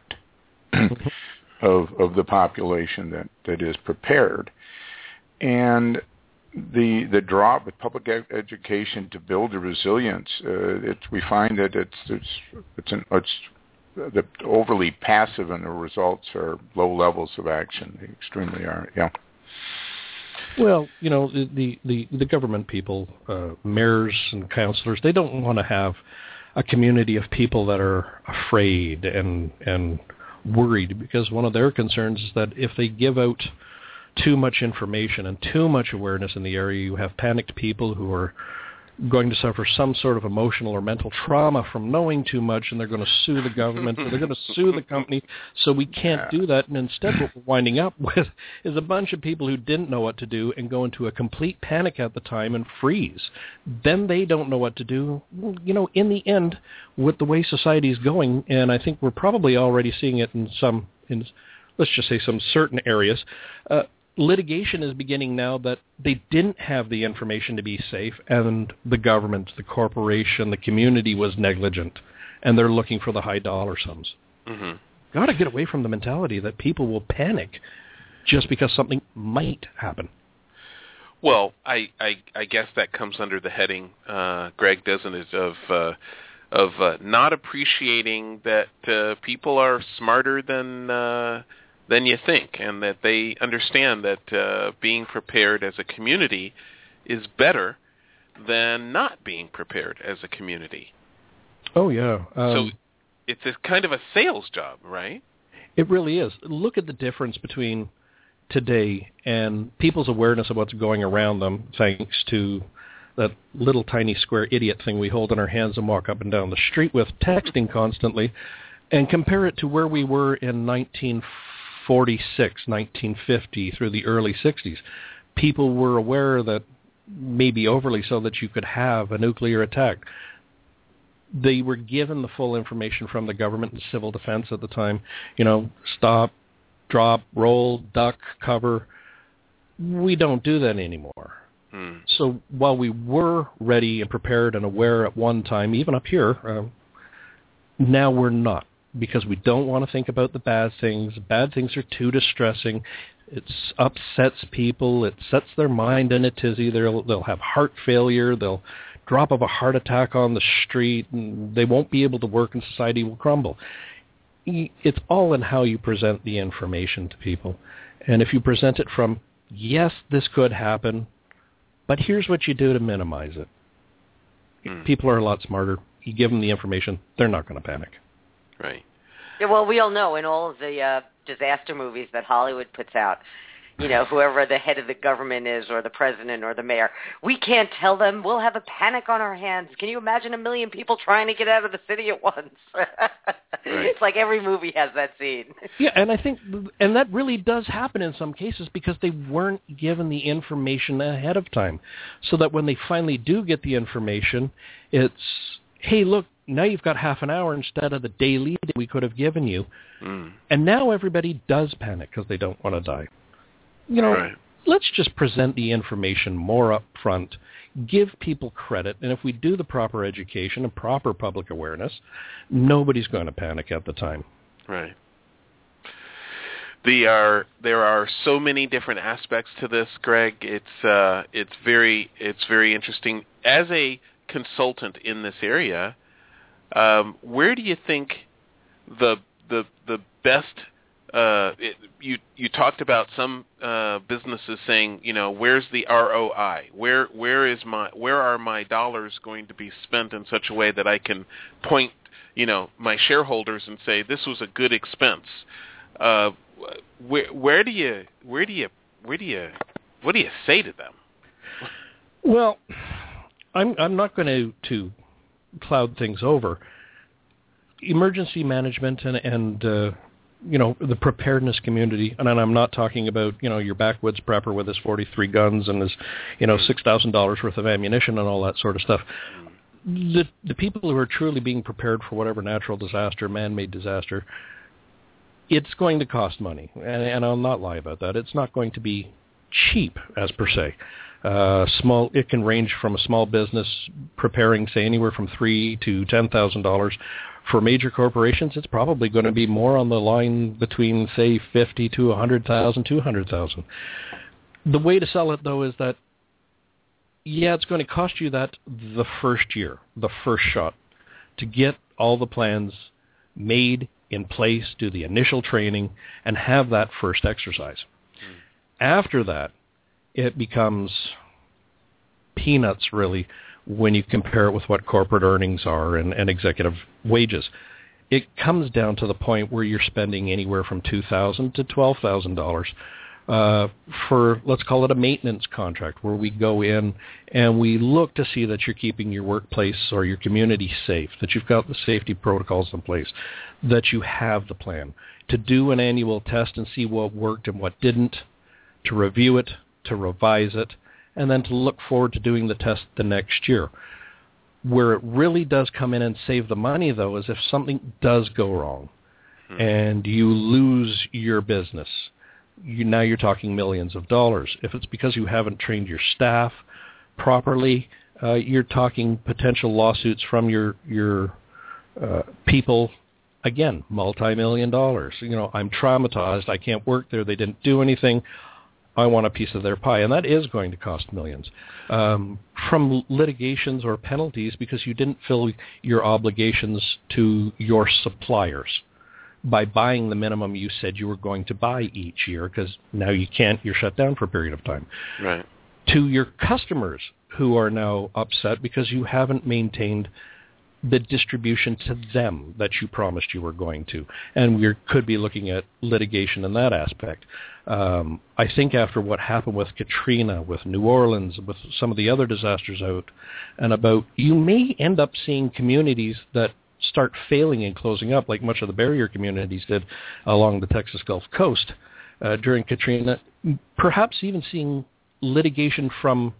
of of the population that, that is prepared, and the the drop with public ed- education to build the resilience, uh, it's we find that it's it's it's an it's the overly passive, and the results are low levels of action. They extremely are, yeah. Well, you know, the the, the government people, uh, mayors and councillors, they don't want to have a community of people that are afraid and and worried, because one of their concerns is that if they give out too much information and too much awareness in the area, you have panicked people who are going to suffer some sort of emotional or mental trauma from knowing too much, and they're going to sue the government, or they're going to sue the company. So we can't yeah. do that. And instead what we're winding up with is a bunch of people who didn't know what to do and go into a complete panic at the time and freeze. Then they don't know what to do. Well, you know, in the end, with the way society is going, and I think we're probably already seeing it in some, in let's just say some certain areas, uh, litigation is beginning now that they didn't have the information to be safe, and the government, the corporation, the community was negligent, and they're looking for the high dollar sums. Mm-hmm. Got to get away from the mentality that people will panic just because something might happen. Well, I, I, I guess that comes under the heading, uh, Greg, doesn't it, of uh, of uh, not appreciating that uh, people are smarter than uh, than you think, and that they understand that uh, being prepared as a community is better than not being prepared as a community. Oh, yeah. Um, so it's a kind of a sales job, right? It really is. Look at the difference between today and people's awareness of what's going around them, thanks to that little tiny square idiot thing we hold in our hands and walk up and down the street with, texting constantly, and compare it to where we were in nineteen forty-six, nineteen fifty, through the early sixties. People were aware that, maybe overly so, that you could have a nuclear attack. They were given the full information from the government and civil defense at the time. You know, stop, drop, roll, duck, cover. We don't do that anymore. Hmm. So while we were ready and prepared and aware at one time, even up here, um, now we're not, because we don't want to think about the bad things. Bad things are too distressing. It upsets people. It sets their mind in a tizzy. They'll, they'll have heart failure. They'll drop of a heart attack on the street, and they won't be able to work, and society will crumble. It's all in how you present the information to people. And if you present it from, yes, this could happen, but here's what you do to minimize it. Mm. People are a lot smarter. You give them the information, they're not going to panic. Right. Yeah, well, we all know in all of the uh, disaster movies that Hollywood puts out, you know, whoever the head of the government is, or the president or the mayor, we can't tell them. We'll have a panic on our hands. Can you imagine a million people trying to get out of the city at once? Right. It's like every movie has that scene. Yeah, and I think, and that really does happen in some cases, because they weren't given the information ahead of time, so that when they finally do get the information, it's, hey, look, now you've got half an hour instead of the day lead we could have given you. Mm. And now everybody does panic because they don't want to die. You know, right. Let's just present the information more up front, give people credit, and if we do the proper education and proper public awareness, nobody's going to panic at the time. Right. The are there are so many different aspects to this, Greg. It's uh, it's very it's very interesting. As a consultant in this area, um, where do you think the the the best Uh, it, you you talked about some uh, businesses saying, you know, where's the R O I? Where where is my where are my dollars going to be spent in such a way that I can point, you know, my shareholders and say this was a good expense? Uh, where where do you where do you where do you what do you say to them? Well, I'm I'm not going to to cloud things over. Emergency management and and uh, you know, the preparedness community, and I'm not talking about, you know, your backwoods prepper with his forty-three guns and his, you know, six thousand dollars worth of ammunition and all that sort of stuff. The the people who are truly being prepared for whatever natural disaster, man-made disaster, it's going to cost money, and, and I'll not lie about that. It's not going to be cheap, as per se. Uh, small, it can range from a small business preparing, say, anywhere from three to ten thousand dollars. For major corporations, it's probably going to be more on the line between, say, fifty to a hundred thousand, two hundred thousand. The way to sell it, though, is that, yeah, it's going to cost you that the first year, the first shot, to get all the plans made in place, do the initial training, and have that first exercise. Mm. After that, it becomes peanuts, really, when you compare it with what corporate earnings are and, and executive wages. It comes down to the point where you're spending anywhere from two thousand dollars to twelve thousand dollars uh, for, let's call it a maintenance contract, where we go in and we look to see that you're keeping your workplace or your community safe, that you've got the safety protocols in place, that you have the plan, to do an annual test and see what worked and what didn't, to review it, to revise it, and then to look forward to doing the test the next year. Where it really does come in and save the money, though, is if something does go wrong hmm. and you lose your business. You, now you're talking millions of dollars. If it's because you haven't trained your staff properly, uh, you're talking potential lawsuits from your your uh, people. Again, multi-million dollars. You know, I'm traumatized. I can't work there. They didn't do anything. I want a piece of their pie, and that is going to cost millions. Um, from litigations or penalties because you didn't fill your obligations to your suppliers by buying the minimum you said you were going to buy each year, because now you can't, you're shut down for a period of time. Right. To your customers who are now upset because you haven't maintained the distribution to them that you promised you were going to. And we could be looking at litigation in that aspect. Um, I think after what happened with Katrina, with New Orleans, with some of the other disasters out and about, you may end up seeing communities that start failing and closing up, like much of the barrier communities did along the Texas Gulf Coast uh, during Katrina, perhaps even seeing litigation from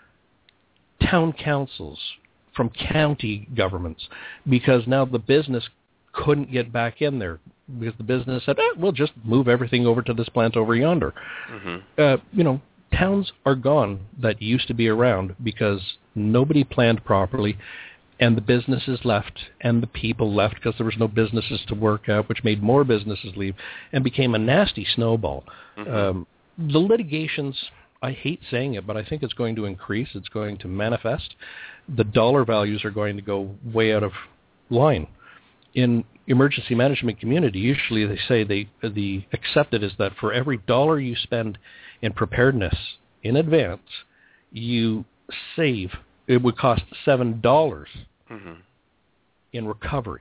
town councils, from county governments, because now the business couldn't get back in there because the business said, eh, we'll just move everything over to this plant over yonder. Mm-hmm. Uh, you know, towns are gone that used to be around because nobody planned properly, and the businesses left and the people left because there was no businesses to work at, which made more businesses leave and became a nasty snowball. Mm-hmm. Um, the litigations, I hate saying it, but I think it's going to increase. It's going to manifest. The dollar values are going to go way out of line. In emergency management community, usually they say they the accepted is that for every dollar you spend in preparedness in advance, you save, it would cost seven dollars mm-hmm. in recovery.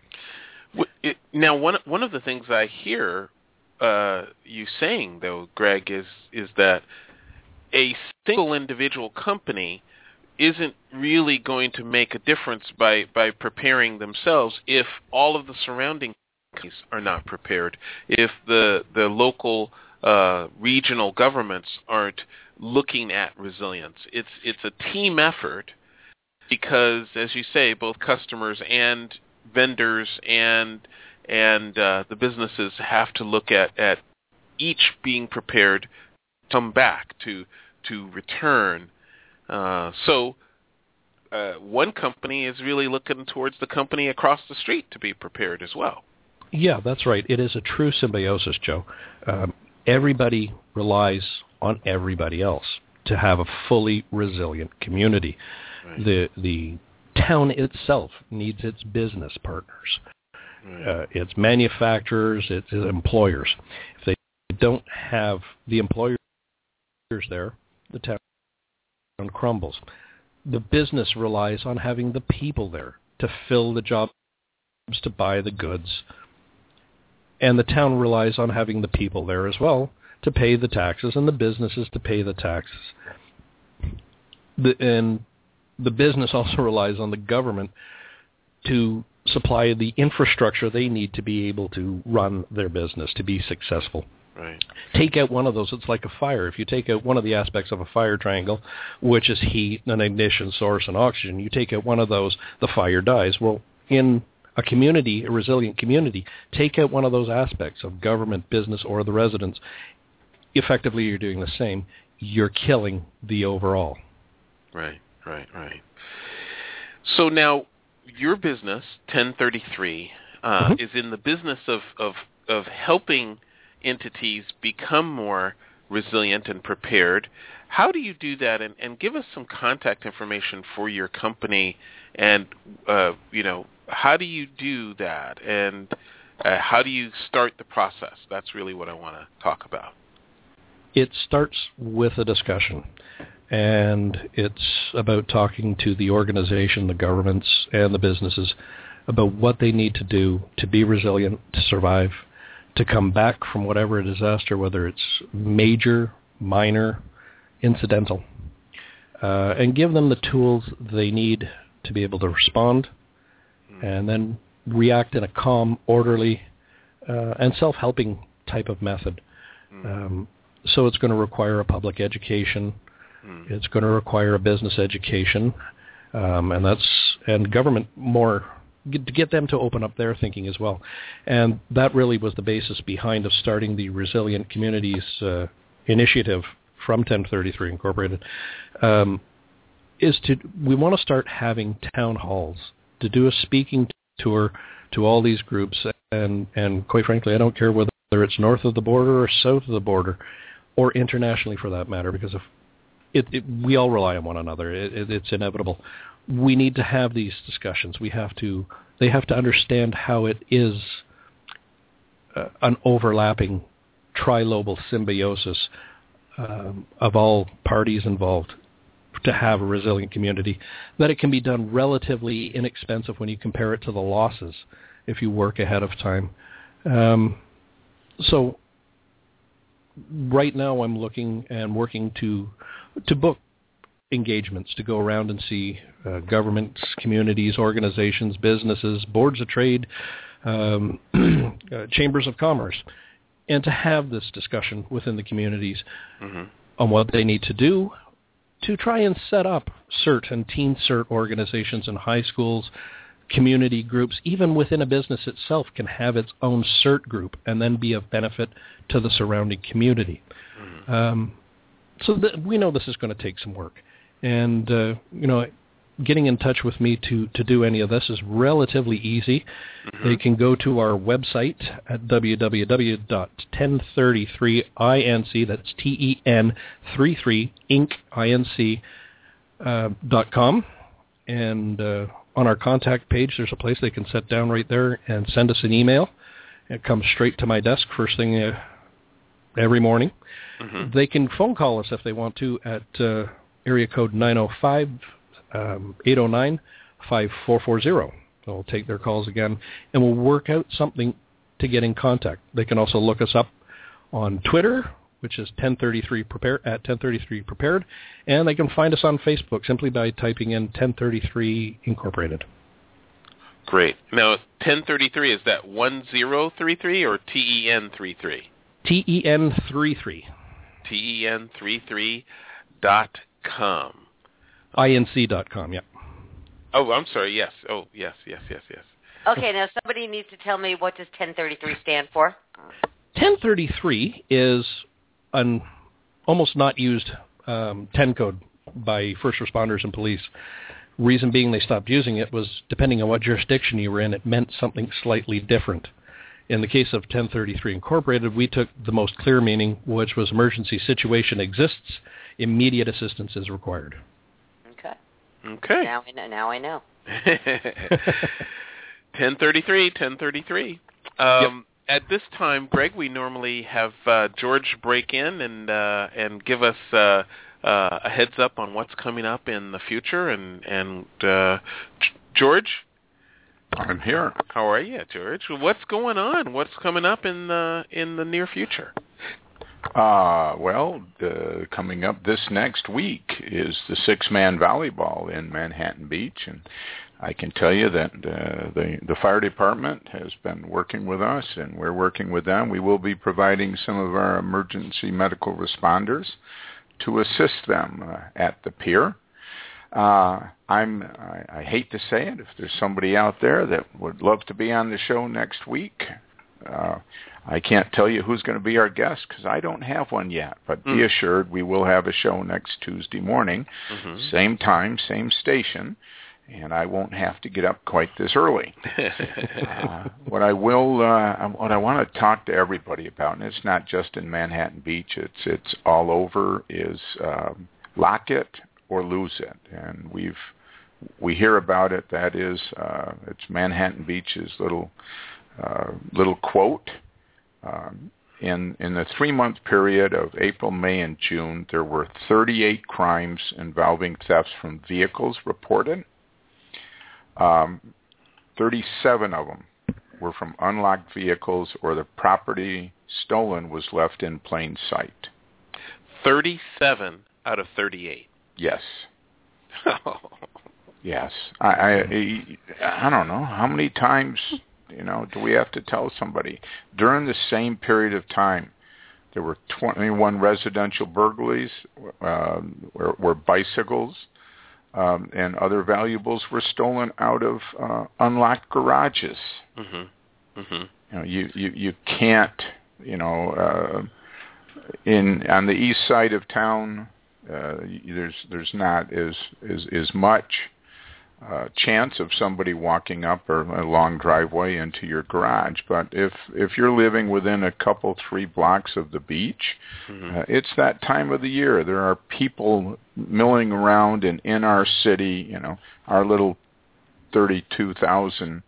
Now, one one of the things I hear uh, you saying, though, Greg, is is that a single individual company isn't really going to make a difference by, by preparing themselves if all of the surrounding companies are not prepared, if the the local uh, regional governments aren't looking at resilience. It's it's a team effort because, as you say, both customers and vendors and and uh, the businesses have to look at, at each being prepared to come back to to return. Uh, so uh, one company is really looking towards the company across the street to be prepared as well. Yeah, that's right. It is a true symbiosis, Joe. Um, everybody relies on everybody else to have a fully resilient community. Right. The the town itself needs its business partners, right. uh, its manufacturers, its, its employers. If they don't have the employers there, the town crumbles. The business relies on having the people there to fill the jobs, to buy the goods. And the town relies on having the people there as well to pay the taxes, and the businesses to pay the taxes. The, and the business also relies on the government to supply the infrastructure they need to be able to run their business, to be successful. Right. Take out one of those, it's like a fire. If you take out one of the aspects of a fire triangle, which is heat, an ignition source, and oxygen, you take out one of those, the fire dies. Well, in a community, a resilient community, take out one of those aspects of government, business, or the residents. Effectively, you're doing the same. You're killing the overall. Right, right, right. So now, your business, ten thirty-three, uh, mm-hmm. is in the business of, of, of helping entities become more resilient and prepared. How do you do that? And, and give us some contact information for your company. And uh, you know, how do you do that? And uh, how do you start the process? That's really what I want to talk about. It starts with a discussion, and it's about talking to the organization, the governments, and the businesses about what they need to do to be resilient, to survive, to come back from whatever disaster, whether it's major, minor, incidental, uh, and give them the tools they need to be able to respond and then react in a calm, orderly, uh, and self-helping type of method. Um, so it's going to require a public education. It's going to require a business education, um, and that's and government more to get them to open up their thinking as well. And that really was the basis behind of starting the Resilient Communities uh, initiative from ten thirty-three Incorporated, um, is to, we want to start having town halls, to do a speaking tour to all these groups. And, and quite frankly, I don't care whether it's north of the border or south of the border. or internationally for that matter, because if it, it, we all rely on one another. It, it, it's inevitable. We need to have these discussions. We have to. They have to understand how it is uh, an overlapping trilobal symbiosis um, of all parties involved to have a resilient community, that it can be done relatively inexpensive when you compare it to the losses if you work ahead of time. Um, so right now I'm looking and working to to book engagements to go around and see uh, governments, communities, organizations, businesses, boards of trade, um, uh, chambers of commerce, and to have this discussion within the communities mm-hmm. on what they need to do to try and set up CERT and Teen CERT organizations in high schools, community groups, even within a business itself can have its own CERT group and then be of benefit to the surrounding community. Mm-hmm. Um, so th- we know this is going to take some work. And, uh, you know, getting in touch with me to, to do any of this is relatively easy. Mm-hmm. They can go to our website at w w w dot ten thirty-three inc, that's T E N thirty-three Inc, I N C, uh, dot com. And uh, on our contact page, there's a place they can sit down right there and send us an email. It comes straight to my desk first thing uh, every morning. Mm-hmm. They can phone call us if they want to at uh, area code nine oh five, eight oh nine, five four four zero. So we'll take their calls again, and we'll work out something to get in contact. They can also look us up on Twitter, which is ten thirty-three prepared at ten thirty-three prepared, and they can find us on Facebook simply by typing in ten thirty-three Incorporated. Great. Now, ten thirty-three, is that one zero three three or T E N thirty-three? T E N thirty-three. T E N thirty-three dot com. I N C dot com, yeah. Oh, I'm sorry, yes. Oh, yes, yes, yes, yes. Okay, now somebody needs to tell me, what does ten thirty-three stand for? ten thirty-three is an almost not used um, ten code by first responders and police. Reason being they stopped using it was, depending on what jurisdiction you were in, it meant something slightly different. In the case of ten thirty-three Incorporated, we took the most clear meaning, which was emergency situation exists, immediate assistance is required. Okay. Okay. Now I know. Now I know. ten thirty-three, ten thirty-three. Um, yep. At this time, Greg, we normally have uh, George break in and uh, and give us uh, uh, a heads up on what's coming up in the future. And and uh, George, I'm here. How are you, George? What's going on? What's coming up in the in the near future? Uh, well, uh, coming up this next week is the six-man volleyball in Manhattan Beach, and I can tell you that uh, the, the fire department has been working with us, and we're working with them. We will be providing some of our emergency medical responders to assist them uh, at the pier. Uh, I'm, I, I hate to say it, if there's somebody out there that would love to be on the show next week, uh, I can't tell you who's going to be our guest because I don't have one yet, but mm. be assured we will have a show next Tuesday morning, mm-hmm. same time, same station, and I won't have to get up quite this early. uh, what I will, uh, what I want to talk to everybody about, and it's not just in Manhattan Beach, it's it's all over, is um, lock it or lose it, and we've we hear about it. That is, uh, it's Manhattan Beach's little uh, little quote. Um, in in the three-month period of April, May, and June, there were thirty-eight crimes involving thefts from vehicles reported. Um, thirty-seven of them were from unlocked vehicles or the property stolen was left in plain sight. thirty-seven out of thirty-eight. Yes. Yes. I, I I don't know how many times, you know, do we have to tell somebody? During the same period of time, there were twenty-one residential burglaries uh, where, where bicycles um, and other valuables were stolen out of uh, unlocked garages. Mm-hmm. Mm-hmm. You know, you, you, you can't, you know, uh, in on the east side of town, uh, there's there's not as as, as much uh, chance of somebody walking up or a long driveway into your garage. But if if you're living within a couple, three blocks of the beach, mm-hmm. uh, it's that time of the year. There are people milling around, and in our city, you know, our little thirty-two thousand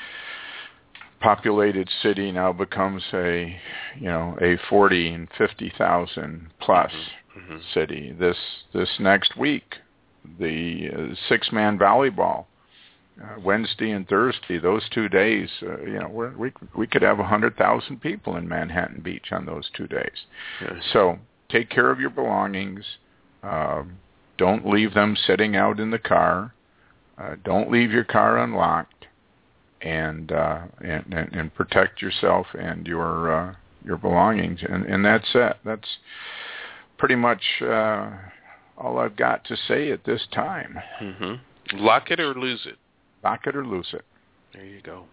populated city now becomes a, you know, a forty and fifty thousand plus mm-hmm. city. This this next week, the uh, six-man volleyball, uh, Wednesday and Thursday, those two days, uh, you know, we're, we we could have a hundred thousand people in Manhattan Beach on those two days. Yes. So take care of your belongings. Uh, don't leave them sitting out in the car. Uh, don't leave your car unlocked, and uh, and, and and protect yourself and your uh, your belongings. And, and that's it. That's pretty much uh, all I've got to say at this time. Mm-hmm. Lock it or lose it. Lock it or lose it. There you go.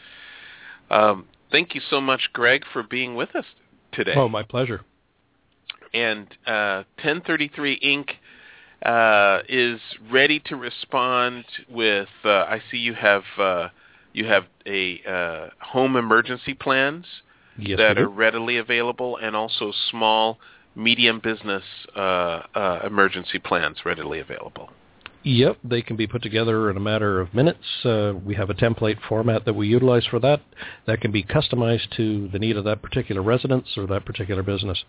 Um, thank you so much, Greg, for being with us today. Oh, my pleasure. And uh, ten thirty-three Incorporated uh, is ready to respond with. Uh, I see you have uh, you have a uh, home emergency plans yes, that are readily available, and also small, medium business uh, uh, emergency plans readily available. Yep, they can be put together in a matter of minutes. Uh, we have a template format that we utilize for that. That can be customized to the need of that particular residence or that particular business.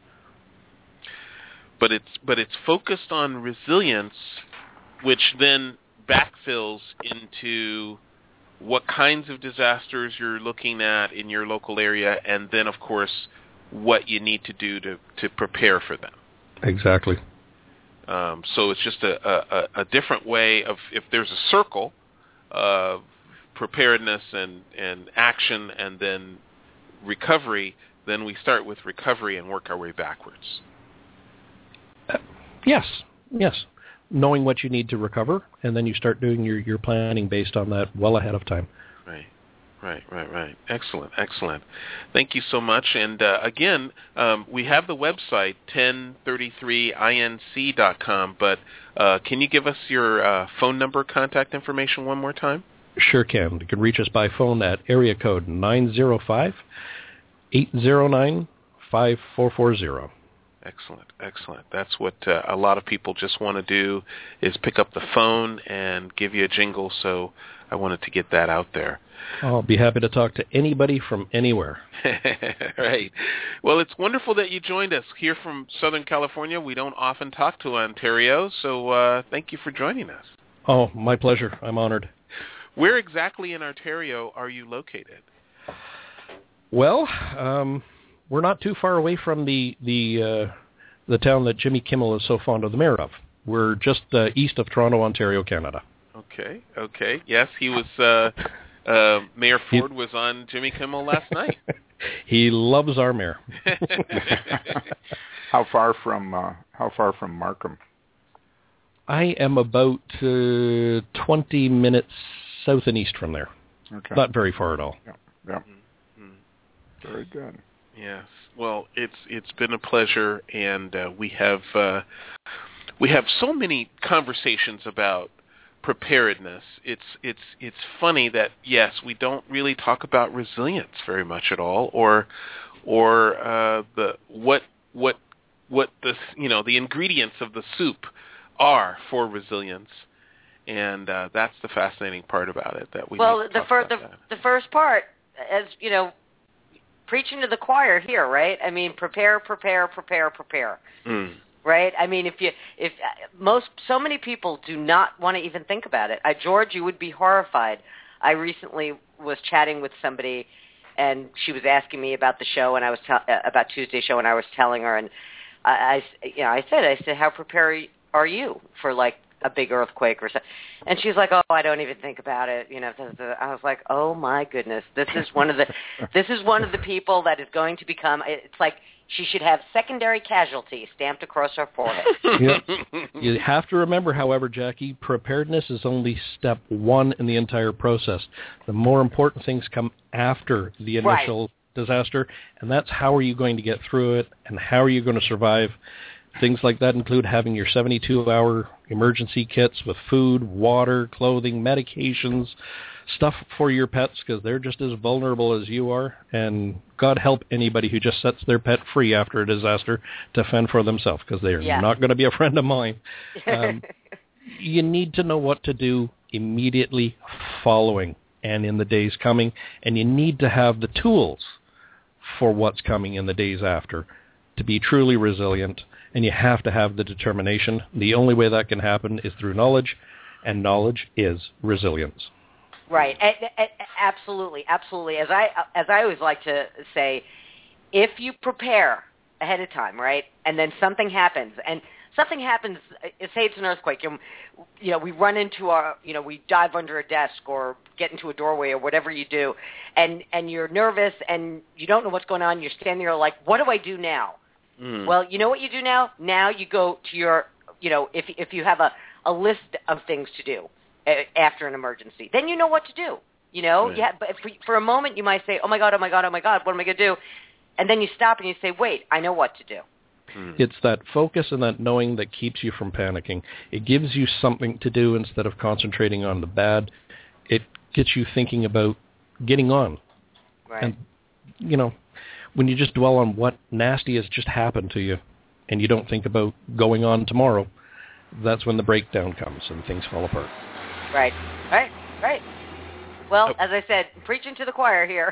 But it's but it's focused on resilience, which then backfills into what kinds of disasters you're looking at in your local area, and then, of course, what you need to do to, to prepare for them. Exactly. Um, so it's just a, a, a different way of, if there's a circle of preparedness and, and action and then recovery, then we start with recovery and work our way backwards. Uh, yes, yes. Knowing what you need to recover, and then you start doing your, your planning based on that well ahead of time. Right, right, right, right. Excellent, excellent. Thank you so much. And uh, again, um, we have the website, ten thirty-three I N C dot com, but uh, can you give us your uh, phone number, contact information one more time? Sure can. You can reach us by phone at area code nine zero five, eight zero nine, five four four zero. Excellent, excellent. That's what uh, a lot of people just want to do, is pick up the phone and give you a jingle, so I wanted to get that out there. I'll be happy to talk to anybody from anywhere. Right. Well, it's wonderful that you joined us here from Southern California. We don't often talk to Ontario, so uh, thank you for joining us. Oh, my pleasure. I'm honored. Where exactly in Ontario are you located? Well, um... we're not too far away from the the uh, the town that Jimmy Kimmel is so fond of the mayor of. We're just uh, east of Toronto, Ontario, Canada. Okay, okay. Yes, he was. Uh, uh, Mayor Ford he, was on Jimmy Kimmel last night. He loves our mayor. How far from uh, How far from Markham? I am about uh, twenty minutes south and east from there. Okay. Not very far at all. Yeah. Yeah. Mm-hmm. Very good. Yes. Well, it's it's been a pleasure, and uh, we have uh, we have so many conversations about preparedness. It's it's it's funny that yes, we don't really talk about resilience very much at all, or or uh, the what what what the you know the ingredients of the soup are for resilience, and uh, that's the fascinating part about it. That we well need to the talk first about the, that. the first part, as you know. Preaching to the choir here, right? I mean, prepare, prepare, prepare, prepare. Mm. Right? I mean, if you, if most, so many people do not want to even think about it. Uh, George, you would be horrified. I recently was chatting with somebody, and she was asking me about the show, and I was te- uh, about Tuesday's show, and I was telling her, and I, I, you know, I said, I said, how prepared are you for like a big earthquake or something? And she's like, oh, I don't even think about it. You know, I was like, oh my goodness, this is one of the, this is one of the people that is going to become. It's like she should have secondary casualty stamped across her forehead. Yep. You have to remember, however, Jackie, preparedness is only step one in the entire process. The more important things come after the initial right. disaster, and that's how are you going to get through it, and how are you going to survive. Things like that include having your seventy-two hour emergency kits with food, water, clothing, medications, stuff for your pets because they're just as vulnerable as you are. And God help anybody who just sets their pet free after a disaster to fend for themselves because they are yeah. not going to be a friend of mine. Um, you need to know what to do immediately following and in the days coming, and you need to have the tools for what's coming in the days after to be truly resilient, and you have to have the determination. The only way that can happen is through knowledge, and knowledge is resilience. Right. Absolutely, absolutely. As I as I always like to say, if you prepare ahead of time, right, and then something happens, and something happens, say it's an earthquake, and, you know, we run into our, you know, we dive under a desk or get into a doorway or whatever you do, and, and you're nervous and you don't know what's going on, you're standing there like, what do I do now? Mm. Well, you know what you do now? Now you go to your, you know, if if you have a, a list of things to do after an emergency, then you know what to do, you know? Right. Yeah, but for, for a moment you might say, oh, my God, oh, my God, oh, my God, what am I going to do? And then you stop and you say, wait, I know what to do. It's that focus and that knowing that keeps you from panicking. It gives you something to do instead of concentrating on the bad. It gets you thinking about getting on. Right. And, you know, when you just dwell on what nasty has just happened to you and you don't think about going on tomorrow, that's when the breakdown comes and things fall apart. Right, right, right. Well, as I said, preaching to the choir here.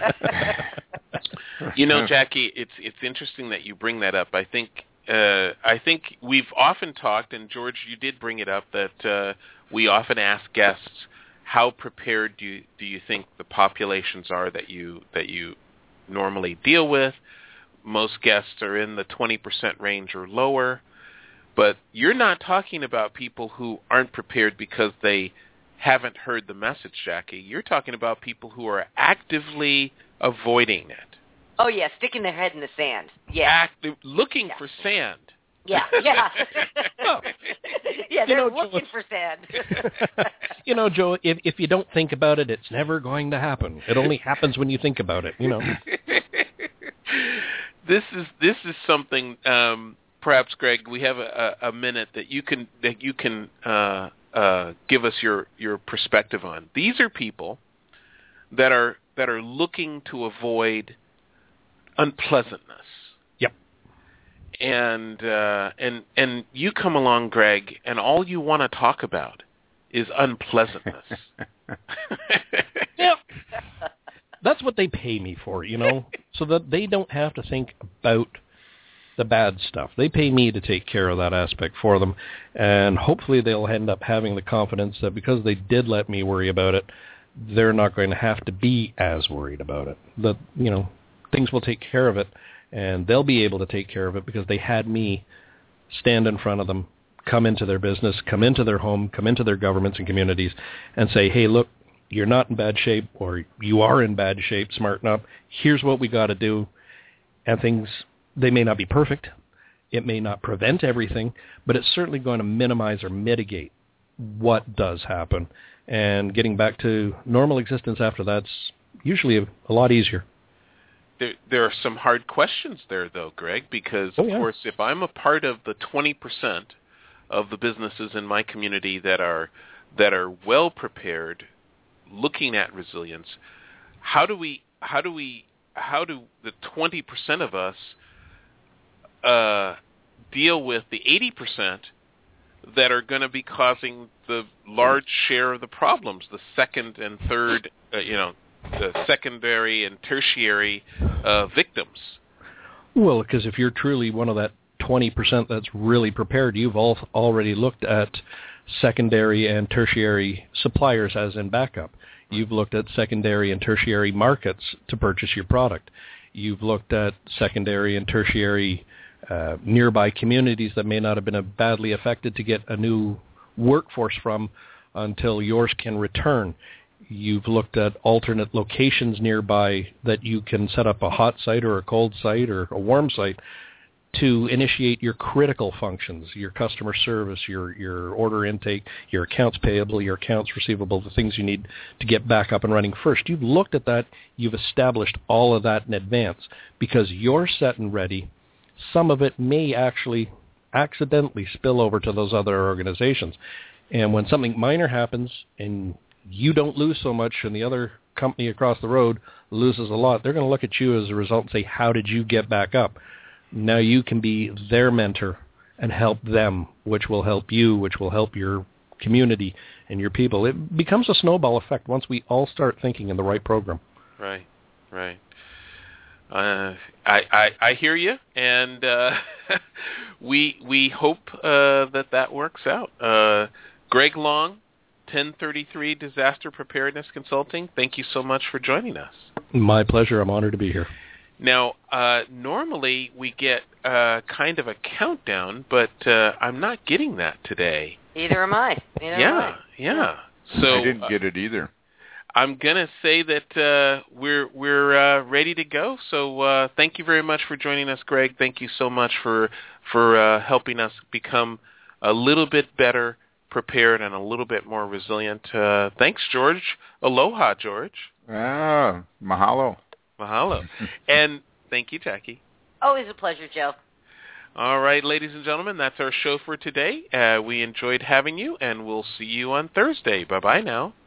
You know, Jackie, it's it's interesting that you bring that up. I think uh, I think we've often talked, and George, you did bring it up, that uh, we often ask guests, how prepared do you, do you think the populations are that you that you normally deal with? Most guests are in the twenty percent range or lower, but you're not talking about people who aren't prepared because they haven't heard the message, Jackie. You're talking about people who are actively avoiding it. Oh, yeah, sticking their head in the sand. Yeah. Active, looking yeah. for sand. Yeah, yeah. oh. yeah, they're you know, looking Joe, for sand. You know, Joe, if if you don't think about it, it's never going to happen. It only happens when you think about it, you know. This is this is something, um, perhaps, Greg, we have a, a minute that you can that you can uh, uh, give us your, your perspective on. These are people that are that are looking to avoid unpleasantness. Yep. And uh, and and you come along, Greg, and all you want to talk about is unpleasantness. Yep. That's what they pay me for, you know, so that they don't have to think about the bad stuff. They pay me to take care of that aspect for them, and hopefully they'll end up having the confidence that because they did let me worry about it, they're not going to have to be as worried about it. That, you know, things will take care of it, and they'll be able to take care of it because they had me stand in front of them, come into their business, come into their home, come into their governments and communities, and say, hey, look, you're not in bad shape, or you are in bad shape, smarten up. Here's what we got to do. And things, they may not be perfect. It may not prevent everything, but it's certainly going to minimize or mitigate what does happen. And getting back to normal existence after that's usually a, a lot easier. There, there are some hard questions there, though, Greg, because, oh, of yeah. course, if I'm a part of the twenty percent of the businesses in my community that are that are well prepared, looking at resilience, how do we how do we how do the twenty percent of us uh, deal with the eighty percent that are going to be causing the large share of the problems, the second and third, uh, you know, the secondary and tertiary uh, victims? Well, because if you're truly one of that twenty percent that's really prepared, you've all already looked at secondary and tertiary suppliers as in backup. You've looked at secondary and tertiary markets to purchase your product. You've looked at secondary and tertiary uh, nearby communities that may not have been badly affected to get a new workforce from until yours can return. You've looked at alternate locations nearby that you can set up a hot site or a cold site or a warm site to initiate your critical functions, your customer service, your, your order intake, your accounts payable, your accounts receivable, the things you need to get back up and running first. You've looked at that. You've established all of that in advance because you're set and ready. Some of it may actually accidentally spill over to those other organizations. And when something minor happens and you don't lose so much and the other company across the road loses a lot, they're going to look at you as a result and say, how did you get back up? Now you can be their mentor and help them, which will help you, which will help your community and your people. It becomes a snowball effect once we all start thinking in the right program. Right, right. Uh, I, I I hear you, and uh, we we hope uh, that that works out. Uh, Greg Long, ten thirty-three Disaster Preparedness Consulting, thank you so much for joining us. My pleasure. I'm honored to be here. Now, uh, normally we get uh, kind of a countdown, but uh, I'm not getting that today. Either am I. Either yeah, am I. yeah. So I didn't get it either. I'm gonna say that uh, we're we're uh, ready to go. So uh, thank you very much for joining us, Greg. Thank you so much for for uh, helping us become a little bit better prepared and a little bit more resilient. Uh, thanks, George. Aloha, George. Ah, mahalo. Mahalo. And thank you, Jackie. Always a pleasure, Joe. All right, ladies and gentlemen, that's our show for today. Uh, we enjoyed having you, and we'll see you on Thursday. Bye-bye now.